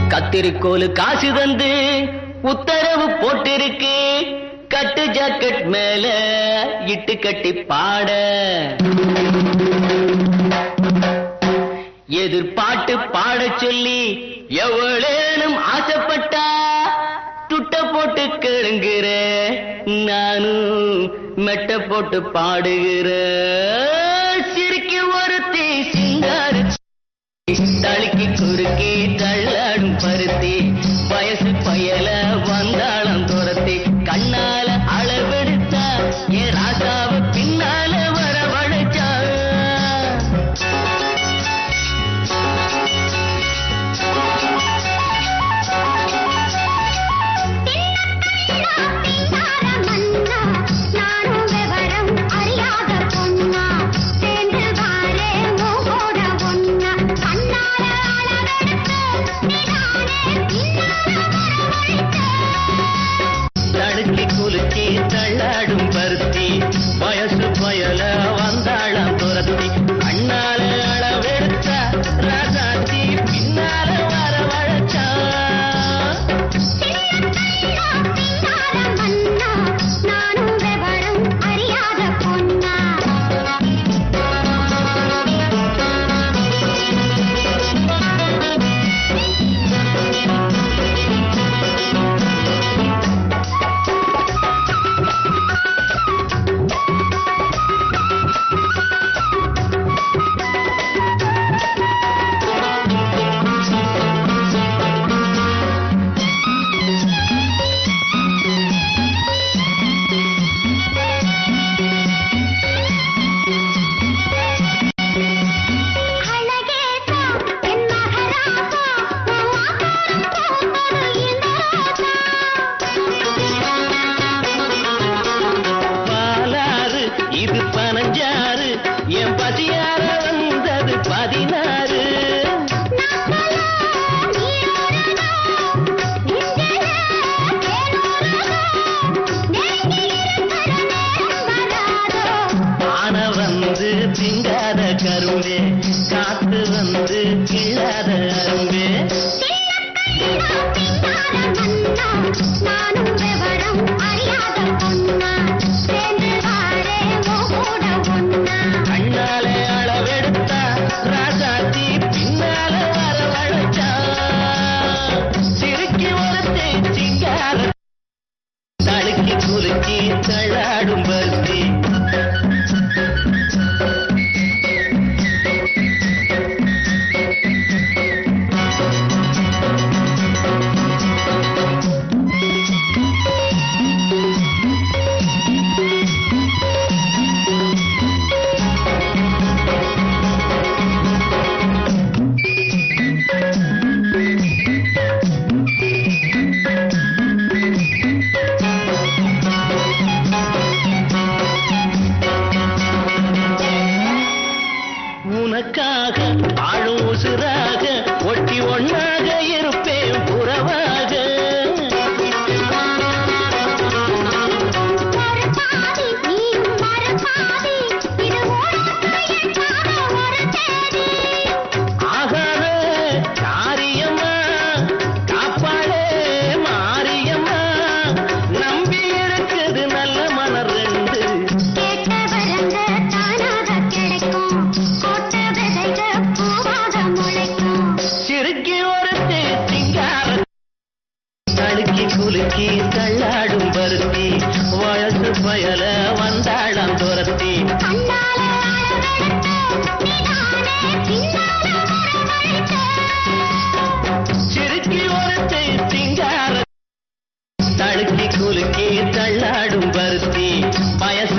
கத்திரிக்கோலு காசு தந்து உத்தரவு போட்டிருக்கு, கட்டு ஜாக்கெட் மேல இட்டு கட்டி பாட. எதிர்பாட்டு பாட சொல்லி எவ்வளேனும் ஆசைப்பட்டா துட்ட போட்டு கேளுங்கிற, நானும் மெட்ட போட்டு பாடுகிற. சிரிக்கு ஒருத்தி சிங்காரு தழுக்கி குறுக்கி தள்ளாடும் பருத்தி, வயசு பயல வந்தாளம் துரத்தி, கண்ணால அளவெடுத்தா என் ராசாவ பின்னால வரவழைச்சா. குலுக்கி தள்ளாடும் பருத்தி, வயசு பயல வந்தாளம் துரத்தி, அண்ணால அளவெடுத்த ராசாத்தி பின்னால வரவழைச்சா. இது 15 என் பசியார வந்தது 16. ஆன வந்து திங்காத கரும்பே, காத்து வந்து கிள்ளாத அரும்பே. கண்ணாலே அளவெடுத்தா ராசாத்தி பின்னால வரவழைச்சா. சிறுக்கி ஒருத்தி சிங்கார தழுக்கி குலுக்கி தள்ளாடும் பருத்தி. உனக்காக ஆளும் உசுராக ஒட்டி ஒன்னாக இருப்பேன் புறவாக. ஆகாத காரியம்மா காப்பாளே மாரியம்மா, நம்பி இருக்குது நல்ல மலர் ரெண்டு. சிறுக்கி ஒருத்தி சிங்கார தழுக்கி குலுக்கி தள்ளாடும் பருத்தி, வயசு பயல வந்தாளம் துரத்தி. சிறுக்கி ஒருத்தி சிங்கார தழுக்கி குலுக்கி தள்ளாடும் பருத்தி, வயசு